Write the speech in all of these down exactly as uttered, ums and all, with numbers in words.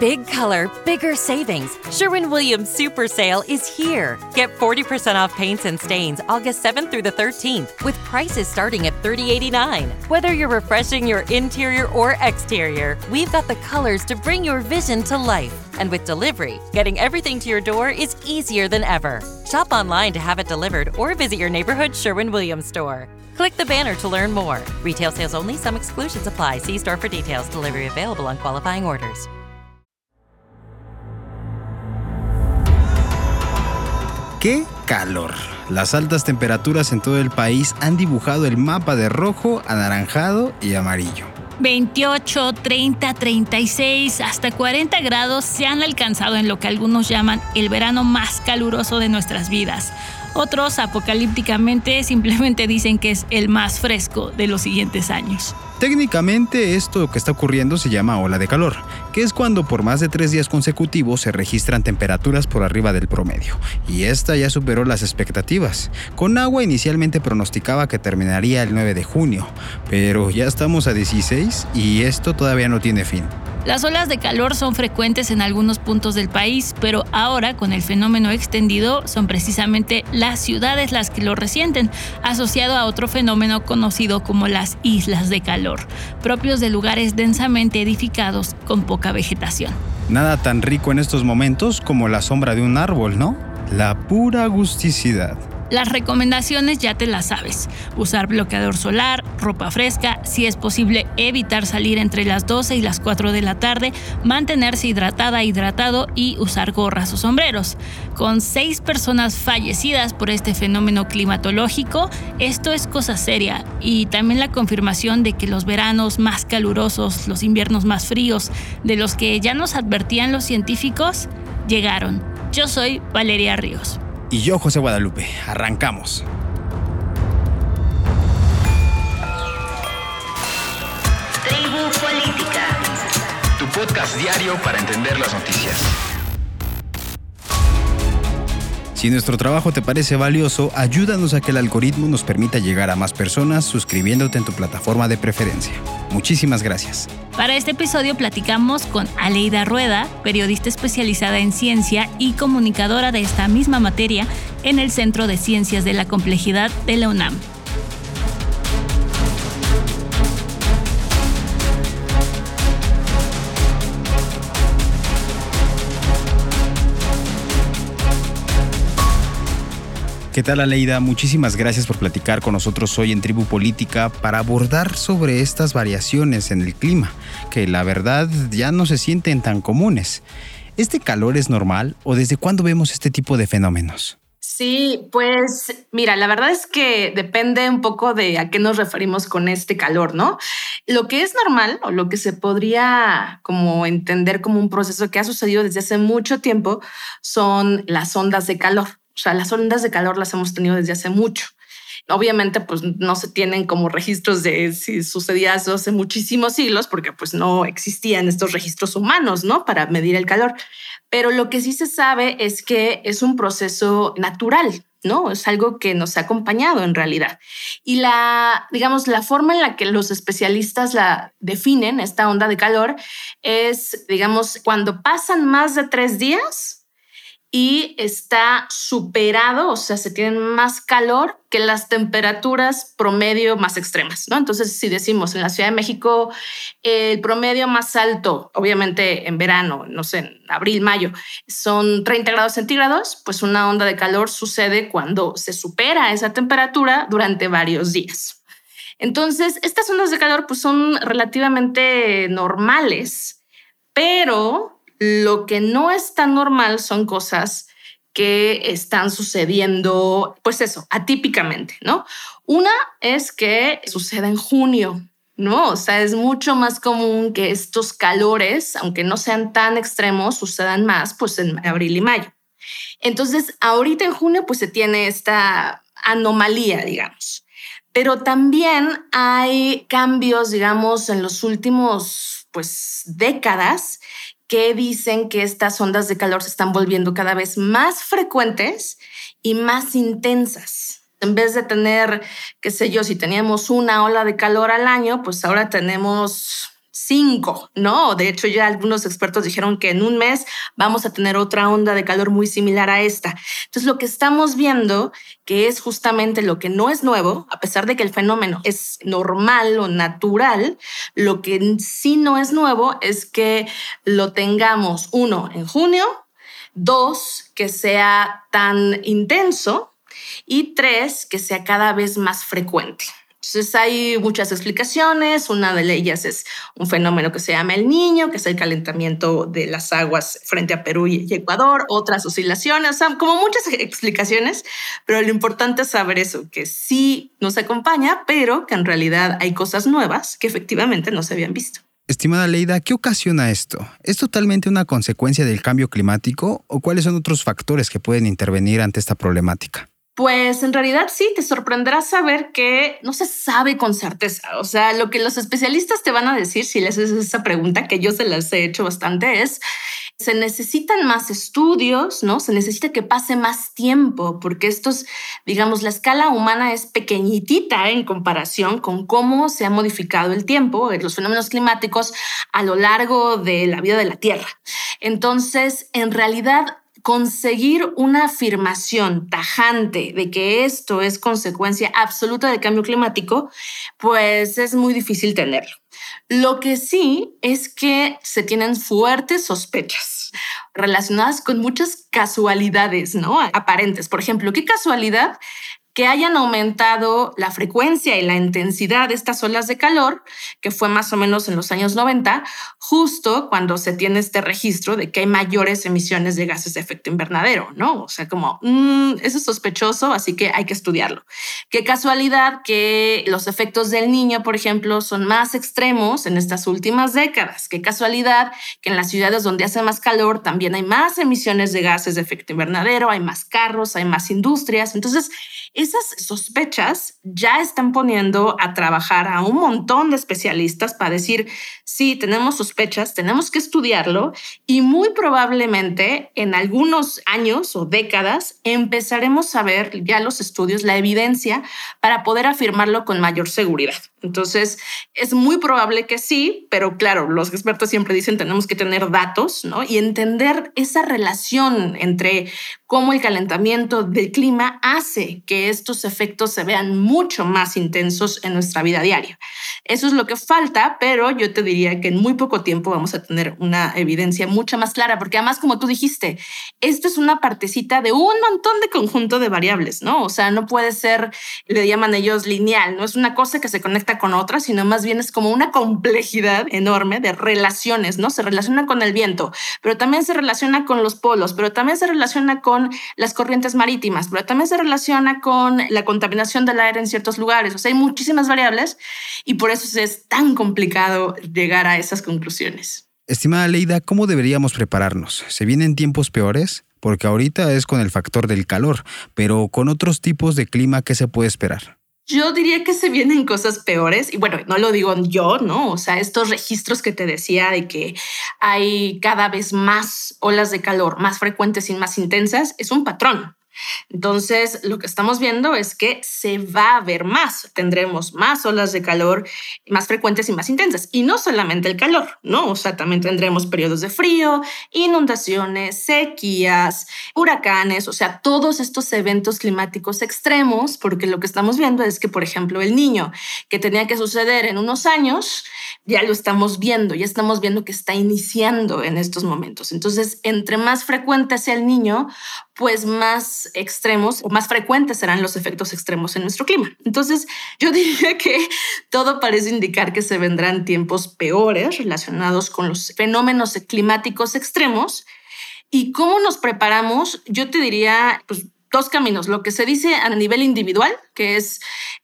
Big color, bigger savings. Sherwin-Williams Super Sale is here. Get forty percent off paints and stains August seventh through the thirteenth with prices starting at thirty dollars and eighty-nine cents. Whether you're refreshing your interior or exterior, we've got the colors to bring your vision to life. And with delivery, getting everything to your door is easier than ever. Shop online to have it delivered or visit your neighborhood Sherwin-Williams store. Click the banner to learn more. Retail sales only. Some exclusions apply. See store for details. Delivery available on qualifying orders. ¡Qué calor! Las altas temperaturas en todo el país han dibujado el mapa de rojo, anaranjado y amarillo. veintiocho, treinta, treinta y seis, hasta cuarenta grados se han alcanzado en lo que algunos llaman el verano más caluroso de nuestras vidas. Otros, apocalípticamente, simplemente dicen que es el más fresco de los siguientes años. Técnicamente, esto que está ocurriendo se llama ola de calor, que es cuando por más de tres días consecutivos se registran temperaturas por arriba del promedio. Y esta ya superó las expectativas. Conagua inicialmente pronosticaba que terminaría el nueve de junio, pero ya estamos a dieciséis y esto todavía no tiene fin. Las olas de calor son frecuentes en algunos puntos del país, pero ahora, con el fenómeno extendido, son precisamente las ciudades las que lo resienten, asociado a otro fenómeno conocido como las islas de calor, propios de lugares densamente edificados con poca vegetación. Nada tan rico en estos momentos como la sombra de un árbol, ¿no? La pura agusticidad. Las recomendaciones ya te las sabes. Usar bloqueador solar, ropa fresca, si es posible evitar salir entre las doce y las cuatro de la tarde, mantenerse hidratada, hidratado y usar gorras o sombreros. Con seis personas fallecidas por este fenómeno climatológico, esto es cosa seria y también la confirmación de que los veranos más calurosos, los inviernos más fríos, de los que ya nos advertían los científicos, llegaron. Yo soy Valeria Ríos. Y yo, José Guadalupe. Arrancamos. Tribu Política. Tu podcast diario para entender las noticias. Si nuestro trabajo te parece valioso, ayúdanos a que el algoritmo nos permita llegar a más personas suscribiéndote en tu plataforma de preferencia. Muchísimas gracias. Para este episodio platicamos con Aleida Rueda, periodista especializada en ciencia y comunicadora de esta misma materia en el Centro de Ciencias de la Complejidad de la UNAM. ¿Qué tal, Aleida? Muchísimas gracias por platicar con nosotros hoy en Tribu Política para abordar sobre estas variaciones en el clima, que la verdad ya no se sienten tan comunes. ¿Este calor es normal o desde cuándo vemos este tipo de fenómenos? Sí, pues mira, la verdad es que depende un poco de a qué nos referimos con este calor, ¿no? Lo que es normal o lo que se podría como entender como un proceso que ha sucedido desde hace mucho tiempo son las ondas de calor. O sea, las ondas de calor las hemos tenido desde hace mucho. Obviamente, pues no se tienen como registros de si sucedía eso hace muchísimos siglos, porque pues no existían estos registros humanos, ¿no? Para medir el calor. Pero lo que sí se sabe es que es un proceso natural, ¿no? Es algo que nos ha acompañado en realidad. Y la, digamos, la forma en la que los especialistas la definen, esta onda de calor, es, digamos, cuando pasan más de tres días y está superado, o sea, se tiene más calor que las temperaturas promedio más extremas, ¿no? Entonces, si decimos en la Ciudad de México, el promedio más alto, obviamente en verano, no sé, en abril, mayo, son treinta grados centígrados, pues una onda de calor sucede cuando se supera esa temperatura durante varios días. Entonces, estas ondas de calor pues son relativamente normales, pero lo que no es tan normal son cosas que están sucediendo, pues eso, atípicamente, ¿no? Una es que sucede en junio, ¿no? O sea, es mucho más común que estos calores, aunque no sean tan extremos, sucedan más, pues en abril y mayo. Entonces, ahorita en junio, pues se tiene esta anomalía, digamos. Pero también hay cambios, digamos, en los últimos, pues, décadas, que dicen que estas ondas de calor se están volviendo cada vez más frecuentes y más intensas. En vez de tener, qué sé yo, si teníamos una ola de calor al año, pues ahora tenemos cinco, ¿no? De hecho, ya algunos expertos dijeron que en un mes vamos a tener otra onda de calor muy similar a esta. Entonces, lo que estamos viendo, que es justamente lo que no es nuevo, a pesar de que el fenómeno es normal o natural, lo que sí no es nuevo es que lo tengamos, uno, en junio, dos, que sea tan intenso y tres, que sea cada vez más frecuente. Entonces hay muchas explicaciones. Una de ellas es un fenómeno que se llama El Niño, que es el calentamiento de las aguas frente a Perú y Ecuador, otras oscilaciones, o sea, como muchas explicaciones, pero lo importante es saber eso, que sí nos acompaña, pero que en realidad hay cosas nuevas que efectivamente no se habían visto. Estimada Leida, ¿qué ocasiona esto? ¿Es totalmente una consecuencia del cambio climático o cuáles son otros factores que pueden intervenir ante esta problemática? Pues en realidad sí, te sorprenderá saber que no se sabe con certeza. O sea, lo que los especialistas te van a decir, si les haces esa pregunta, que yo se las he hecho bastante, es se necesitan más estudios, ¿no? Se necesita que pase más tiempo, porque estos, digamos, la escala humana es pequeñitita en comparación con cómo se ha modificado el tiempo, los fenómenos climáticos a lo largo de la vida de la Tierra. Entonces, en realidad, conseguir una afirmación tajante de que esto es consecuencia absoluta del cambio climático, pues es muy difícil tenerlo. Lo que sí es que se tienen fuertes sospechas relacionadas con muchas casualidades, ¿no? Aparentes. Por ejemplo, ¿qué casualidad que hayan aumentado la frecuencia y la intensidad de estas olas de calor, que fue más o menos en los años noventa, justo cuando se tiene este registro de que hay mayores emisiones de gases de efecto invernadero, ¿no? O sea, como, mmm, eso es sospechoso, así que hay que estudiarlo. Qué casualidad que los efectos del Niño, por ejemplo, son más extremos en estas últimas décadas. Qué casualidad que en las ciudades donde hace más calor también hay más emisiones de gases de efecto invernadero, hay más carros, hay más industrias. Entonces, esas sospechas ya están poniendo a trabajar a un montón de especialistas para decir, sí, tenemos sospechas, tenemos que estudiarlo y muy probablemente en algunos años o décadas empezaremos a ver ya los estudios, la evidencia para poder afirmarlo con mayor seguridad. Entonces, es muy probable que sí, pero claro, los expertos siempre dicen tenemos que tener datos, ¿no? Y entender esa relación entre cómo el calentamiento del clima hace que estos efectos se vean mucho más intensos en nuestra vida diaria. Eso es lo que falta, pero yo te diría que en muy poco tiempo vamos a tener una evidencia mucho más clara, porque además, como tú dijiste, esto es una partecita de un montón de conjunto de variables, ¿no? O sea, no puede ser, le llaman ellos lineal, no es una cosa que se conecta con otra, sino más bien es como una complejidad enorme de relaciones, ¿no? Se relaciona con el viento, pero también se relaciona con los polos, pero también se relaciona con las corrientes marítimas, pero también se relaciona con la contaminación del aire en ciertos lugares. O sea, hay muchísimas variables y por eso es tan complicado llegar a esas conclusiones. Estimada Leida, ¿cómo deberíamos prepararnos? ¿Se vienen tiempos peores? Porque ahorita es con el factor del calor, pero con otros tipos de clima, ¿qué se puede esperar? Yo diría que se vienen cosas peores y bueno, no lo digo yo, ¿no? O sea, estos registros que te decía de que hay cada vez más olas de calor más frecuentes y más intensas es un patrón. Entonces, lo que estamos viendo es que se va a ver más, tendremos más olas de calor más frecuentes y más intensas. Y no solamente el calor, ¿no? O sea, también tendremos periodos de frío, inundaciones, sequías, huracanes, o sea, todos estos eventos climáticos extremos, porque lo que estamos viendo es que, por ejemplo, el Niño, que tenía que suceder en unos años, ya lo estamos viendo, ya estamos viendo que está iniciando en estos momentos. Entonces, entre más frecuente sea el Niño, pues más extremos o más frecuentes serán los efectos extremos en nuestro clima. Entonces, yo diría que todo parece indicar que se vendrán tiempos peores relacionados con los fenómenos climáticos extremos. ¿Y cómo nos preparamos? Yo te diría, pues, dos caminos. Lo que se dice a nivel individual, que es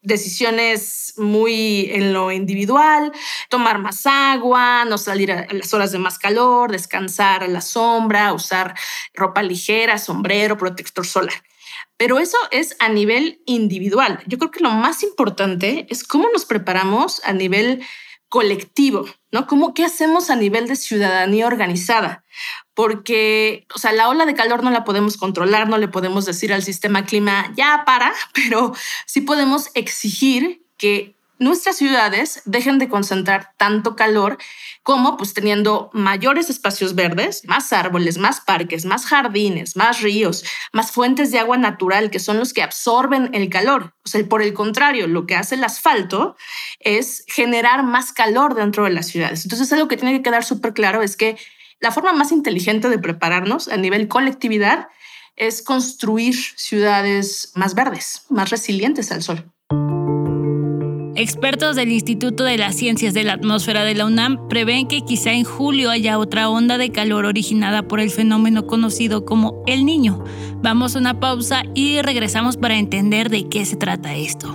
decisiones muy en lo individual, tomar más agua, no salir a las horas de más calor, descansar a la sombra, usar ropa ligera, sombrero, protector solar. Pero eso es a nivel individual. Yo creo que lo más importante es cómo nos preparamos a nivel colectivo, ¿no? ¿Cómo, qué hacemos a nivel de ciudadanía organizada? Porque, o sea, la ola de calor no la podemos controlar, no le podemos decir al sistema clima, ya para, pero sí podemos exigir que nuestras ciudades dejen de concentrar tanto calor como pues teniendo mayores espacios verdes, más árboles, más parques, más jardines, más ríos, más fuentes de agua natural que son los que absorben el calor. O sea, por el contrario, lo que hace el asfalto es generar más calor dentro de las ciudades. Entonces, algo que tiene que quedar súper claro es que la forma más inteligente de prepararnos a nivel colectividad es construir ciudades más verdes, más resilientes al sol. Expertos del Instituto de las Ciencias de la Atmósfera de la UNAM prevén que quizá en julio haya otra onda de calor originada por el fenómeno conocido como El Niño. Vamos a una pausa y regresamos para entender de qué se trata esto.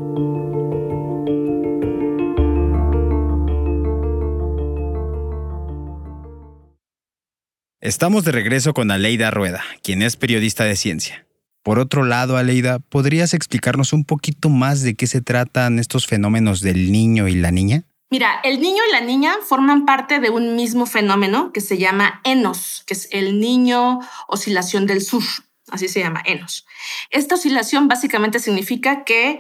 Estamos de regreso con Aleida Rueda, quien es periodista de ciencia. Por otro lado, Aleida, ¿podrías explicarnos un poquito más de qué se tratan estos fenómenos del niño y la niña? Mira, el niño y la niña forman parte de un mismo fenómeno que se llama ENOS, que es el Niño Oscilación del Sur. Así se llama, ENOS. Esta oscilación básicamente significa que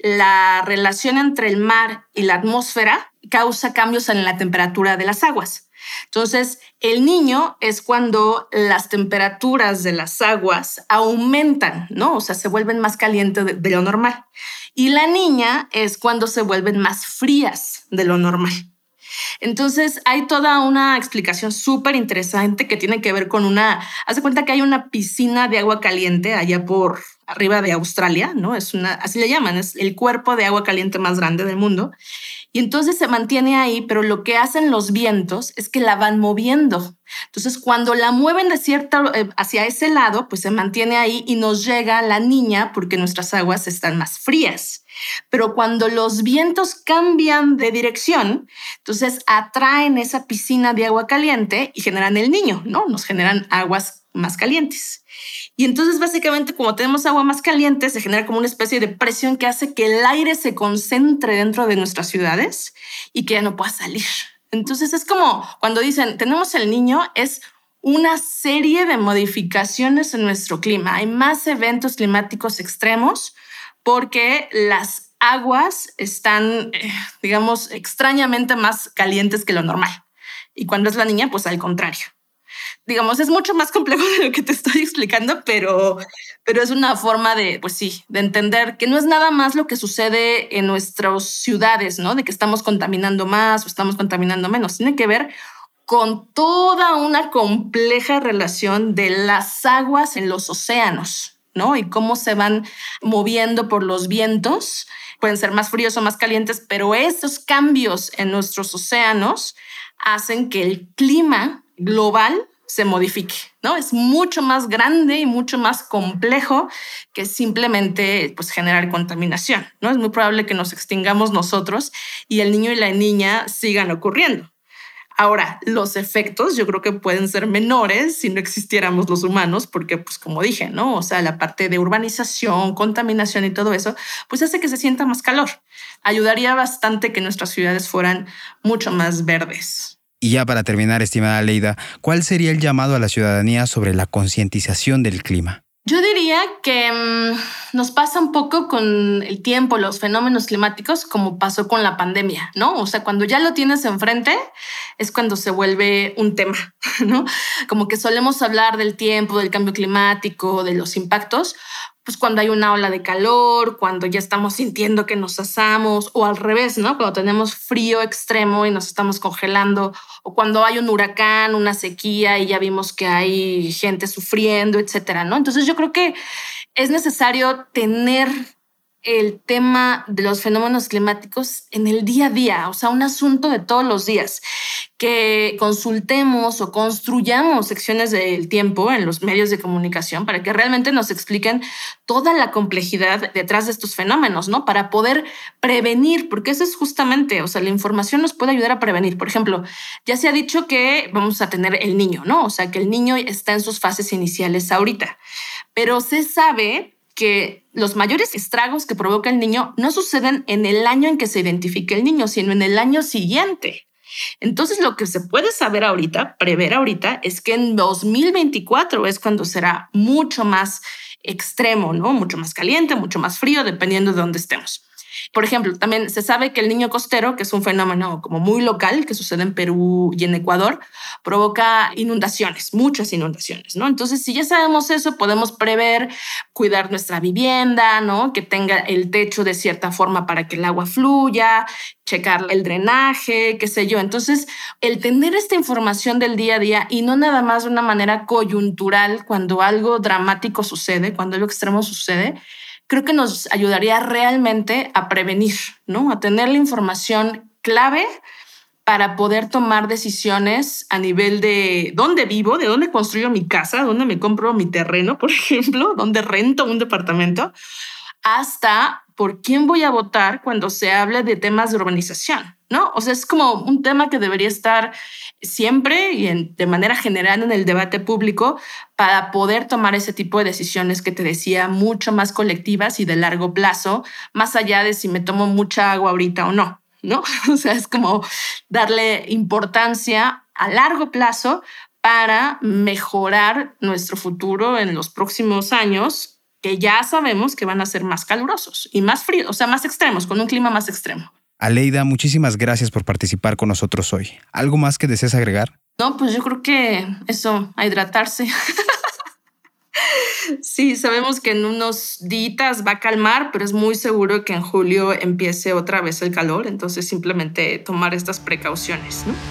la relación entre el mar y la atmósfera causa cambios en la temperatura de las aguas. Entonces, el niño es cuando las temperaturas de las aguas aumentan, ¿no? O sea, se vuelven más calientes de, de lo normal. Y la niña es cuando se vuelven más frías de lo normal. Entonces, hay toda una explicación súper interesante que tiene que ver con una... Haz de cuenta que hay una piscina de agua caliente allá por arriba de Australia, ¿no? Es una, así le llaman, es el cuerpo de agua caliente más grande del mundo. Y entonces se mantiene ahí, pero lo que hacen los vientos es que la van moviendo. Entonces, cuando la mueven de cierta, eh, hacia ese lado, pues se mantiene ahí y nos llega la niña porque nuestras aguas están más frías. Pero cuando los vientos cambian de dirección, entonces atraen esa piscina de agua caliente y generan el niño, ¿no? Nos generan aguas más calientes. Y entonces, básicamente, como tenemos agua más caliente, se genera como una especie de presión que hace que el aire se concentre dentro de nuestras ciudades y que ya no pueda salir. Entonces, es como cuando dicen, tenemos el niño, es una serie de modificaciones en nuestro clima. Hay más eventos climáticos extremos porque las aguas están, eh, digamos, extrañamente más calientes que lo normal. Y cuando es la niña, pues al contrario. Digamos, es mucho más complejo de lo que te estoy explicando, pero, pero es una forma de, pues sí, de entender que no es nada más lo que sucede en nuestras ciudades, ¿no? De que estamos contaminando más o estamos contaminando menos. Tiene que ver con toda una compleja relación de las aguas en los océanos, ¿no? Y cómo se van moviendo por los vientos. Pueden ser más fríos o más calientes, pero esos cambios en nuestros océanos hacen que el clima global se modifique, ¿no? Es mucho más grande y mucho más complejo que simplemente pues, generar contaminación, ¿no? Es muy probable que nos extingamos nosotros y el niño y la niña sigan ocurriendo. Ahora, los efectos yo creo que pueden ser menores si no existiéramos los humanos, porque, pues como dije, ¿no? O sea, la parte de urbanización, contaminación y todo eso, pues hace que se sienta más calor. Ayudaría bastante que nuestras ciudades fueran mucho más verdes. Y ya para terminar, estimada Aleida, ¿cuál sería el llamado a la ciudadanía sobre la concientización del clima? Yo diría que mmm, nos pasa un poco con el tiempo, los fenómenos climáticos, como pasó con la pandemia, ¿no? O sea, cuando ya lo tienes enfrente es cuando se vuelve un tema, ¿no? Como que solemos hablar del tiempo, del cambio climático, de los impactos, pues cuando hay una ola de calor, cuando ya estamos sintiendo que nos asamos, o al revés, ¿no? Cuando tenemos frío extremo y nos estamos congelando, o cuando hay un huracán, una sequía y ya vimos que hay gente sufriendo, etcétera, ¿no? Entonces yo creo que es necesario tener el tema de los fenómenos climáticos en el día a día, o sea, un asunto de todos los días, que consultemos o construyamos secciones del tiempo en los medios de comunicación para que realmente nos expliquen toda la complejidad detrás de estos fenómenos, ¿no? Para poder prevenir, porque eso es justamente, o sea, la información nos puede ayudar a prevenir. Por ejemplo, ya se ha dicho que vamos a tener el niño, ¿no? O sea, que el niño está en sus fases iniciales ahorita, pero se sabe que los mayores estragos que provoca el niño no suceden en el año en que se identifique el niño, sino en el año siguiente. Entonces, lo que se puede saber ahorita, prever ahorita, es que en dos mil veinticuatro es cuando será mucho más extremo, ¿no? Mucho más caliente, mucho más frío, dependiendo de dónde estemos. Por ejemplo, también se sabe que el niño costero, que es un fenómeno como muy local que sucede en Perú y en Ecuador, provoca inundaciones, muchas inundaciones, ¿no? Entonces, si ya sabemos eso, podemos prever, cuidar nuestra vivienda, ¿no? Que tenga el techo de cierta forma para que el agua fluya, checar el drenaje, qué sé yo. Entonces, el tener esta información del día a día y no nada más de una manera coyuntural cuando algo dramático sucede, cuando algo extremo sucede, creo que nos ayudaría realmente a prevenir, ¿no? A tener la información clave para poder tomar decisiones a nivel de dónde vivo, de dónde construyo mi casa, dónde me compro mi terreno, por ejemplo, dónde rento un departamento, hasta por quién voy a votar cuando se hable de temas de urbanización, ¿no? O sea, es como un tema que debería estar siempre y en, de manera general en el debate público para poder tomar ese tipo de decisiones que te decía, mucho más colectivas y de largo plazo, más allá de si me tomo mucha agua ahorita o no, ¿no? O sea, es como darle importancia a largo plazo para mejorar nuestro futuro en los próximos años, que ya sabemos que van a ser más calurosos y más fríos, o sea, más extremos, con un clima más extremo. Aleida, muchísimas gracias por participar con nosotros hoy. ¿Algo más que desees agregar? No, pues yo creo que eso, a hidratarse. Sí, sabemos que en unos días va a calmar, pero es muy seguro que en julio empiece otra vez el calor, entonces simplemente tomar estas precauciones, ¿no?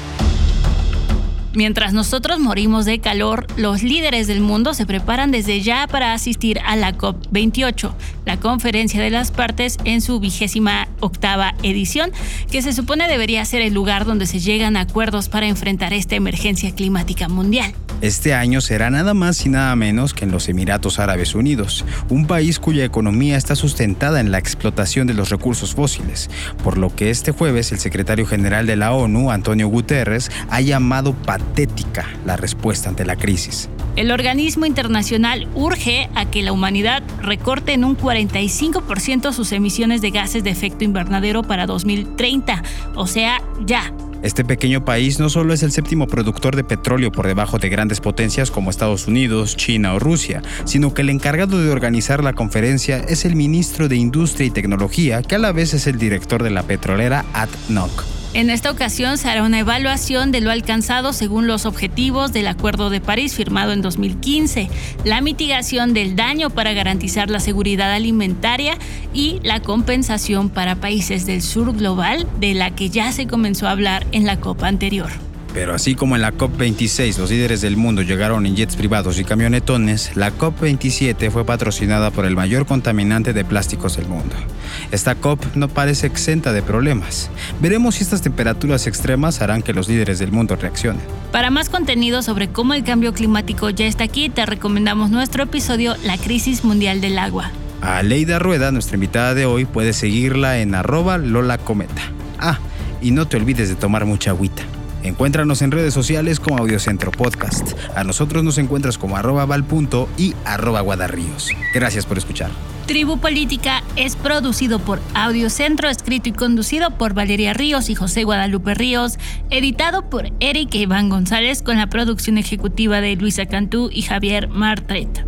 Mientras nosotros morimos de calor, los líderes del mundo se preparan desde ya para asistir a la COP veintiocho, la conferencia de las partes en su vigésima octava edición, que se supone debería ser el lugar donde se llegan a acuerdos para enfrentar esta emergencia climática mundial. Este año será nada más y nada menos que en los Emiratos Árabes Unidos, un país cuya economía está sustentada en la explotación de los recursos fósiles, por lo que este jueves el secretario general de la ONU, Antonio Guterres, ha llamado patética la respuesta ante la crisis. El organismo internacional urge a que la humanidad recorte en un cuarenta y cinco por ciento sus emisiones de gases de efecto invernadero para dos mil treinta, o sea, ya. Este pequeño país no solo es el séptimo productor de petróleo por debajo de grandes potencias como Estados Unidos, China o Rusia, sino que el encargado de organizar la conferencia es el ministro de Industria y Tecnología, que a la vez es el director de la petrolera A D N O C. En esta ocasión se hará una evaluación de lo alcanzado según los objetivos del Acuerdo de París firmado en dos mil quince, la mitigación del daño para garantizar la seguridad alimentaria y la compensación para países del sur global, de la que ya se comenzó a hablar en la COP anterior. Pero así como en la COP veintiséis los líderes del mundo llegaron en jets privados y camionetones, la COP veintisiete fue patrocinada por el mayor contaminante de plásticos del mundo. Esta COP no parece exenta de problemas. Veremos si estas temperaturas extremas harán que los líderes del mundo reaccionen. Para más contenido sobre cómo el cambio climático ya está aquí, te recomendamos nuestro episodio La Crisis Mundial del Agua. A Aleida Rueda, nuestra invitada de hoy, puedes seguirla en arroba Lola Cometa. Ah, y no te olvides de tomar mucha agüita. Encuéntranos en redes sociales como Audiocentro Podcast. A nosotros nos encuentras como arroba valpunto y arroba guadarríos. Gracias por escuchar. Tribu Política es producido por Audiocentro, escrito y conducido por Valeria Ríos y José Guadalupe Ríos, editado por Eric e Iván González con la producción ejecutiva de Luisa Cantú y Javier Martret.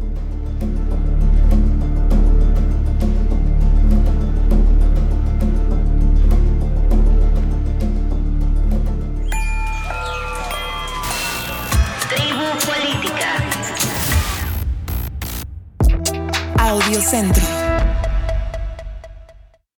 Tribu Política. Audiocentro.